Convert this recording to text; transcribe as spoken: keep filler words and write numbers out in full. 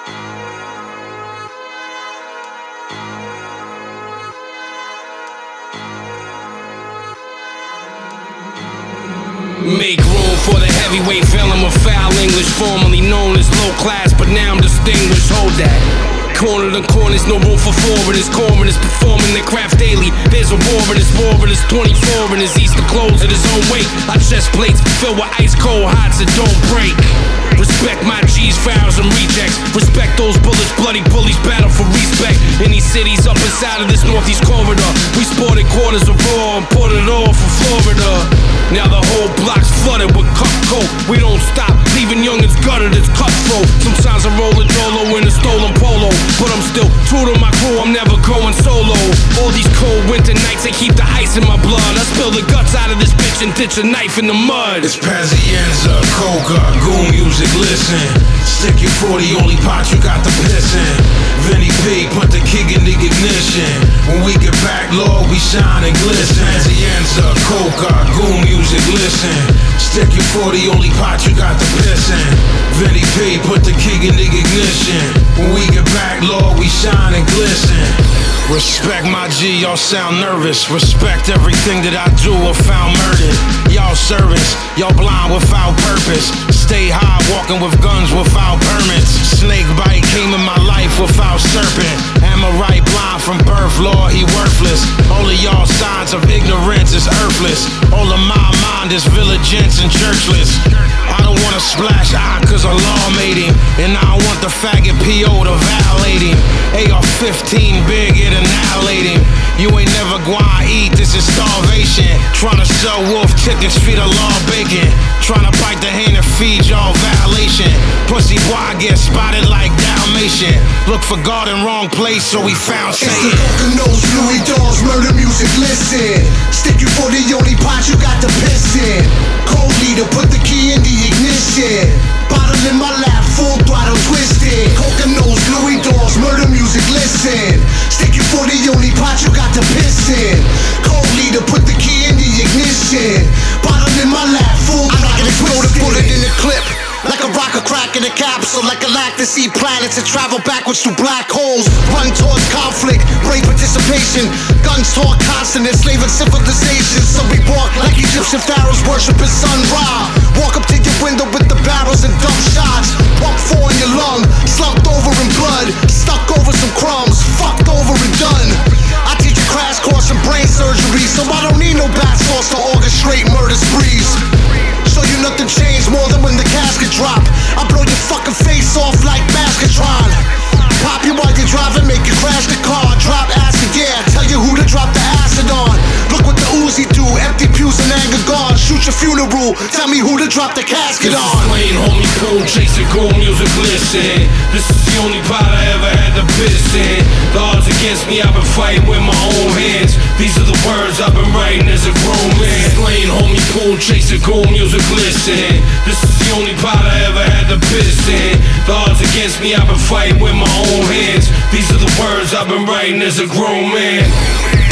Make room for the heavyweight villain with foul English, formerly known as low class, but now I'm distinguished. Hold that. Corner to corners, no room for foreigners. Corners performing their craft daily. There's a war in this war in this twenty-four in his east to close at his own weight. Our chest plates filled with ice cold hots that don't break. Respect my G's, fouls and rejects. Respect those bullets, bloody bullies battle for respect. In these cities up inside of this northeast corridor, we sported quarters of raw and put it all for Florida. Now the whole block's flooded with cup coat. We don't stop, leaving youngins gutted, it's cutthroat. Sometimes I roll a Dolo in a stolen polo, but I'm still true to my crew, I'm never going solo. All these cold winter nights, they keep the ice in my blood. I spill the guts out of this bitch and ditch a knife in the mud. It's Pazienza, Coca, Goon music, listen. Stick your forty, only pot you got the piss in. Vinny P, put the kick in the ignition. When we get back, Lord, we shine and glisten. Pazienza, Coca, Goon music, listen. Stick your forty, only pot you got the piss in. Vinny P, put the kick in the ignition. When we get back, Lord, we shine and glisten. Respect my G, y'all sound nervous. Respect everything that I do or found murdered. Y'all servants, y'all blind without purpose. Stay high, walking with guns without permits. Snake bite came in my life without serpent. Am I right blind from birth, Lord, he worthless. All of y'all signs of ignorance is earthless. All of my mind is villagents and churchless. I don't wanna splash eye cause a law made him, and I don't want the faggot P O to violate him. A R fifteen big, it annihilate him. You ain't never gonna eat, this is starvation. Tryna sell wolf tickets, feed a law bacon. Tryna bite the hand that feeds y'all violation. Pussy boy get spotted like Dalmatian. Look for God in wrong place, so we found Satan. It's the Coconuts, Louis Dolls, murder music, listen. Stick you for the only pot you got to piss in. Cold leader, put the key in the ignition. Bottle in my lap, full throttle twisted. Coconuts, Louis Dolls, murder music, listen. Stick you for the only pot you got to piss in. Cold leader, put the key in the ignition. Bottle in my lap, full throttle twisted. I'm like an exploded bullet in the clip. Like a rocket crack in a capsule, like galactic see planets and travel backwards through black holes. Run towards conflict, brave participation. Guns taught constant, enslaving civilization. So we walk like Egyptian pharaohs worshiping Sun Ra. Walk up to your window with the barrels and dump shots. Pump four in your lung, slumped over in blood. Stuck over some crumbs, fucked over and done. I teach a crash course in brain surgery, so I don't need no bat sauce to orchestrate murder sprees. Show you nothing changed more than when the casket drop. I blow your fucking face off like Basketron. Pop you while you're driving, make you crash the car. Drop acid, yeah, tell you who to drop the acid on. Look what the Uzi do, empty pews and anger gone. Shoot your funeral, tell me who to drop the casket this on. This is plain homie cool, chasing cool music, listen. This is the only pot I ever had to piss in. The odds against me, I've been fighting with my own hands. These are the words I've been writing as a grown man. This is plain homie cool, chasing cool music, listen. This is the only pot I ever had to piss in. The odds against me, I've been fighting with my own hands. These are the words I've been writing as a grown man.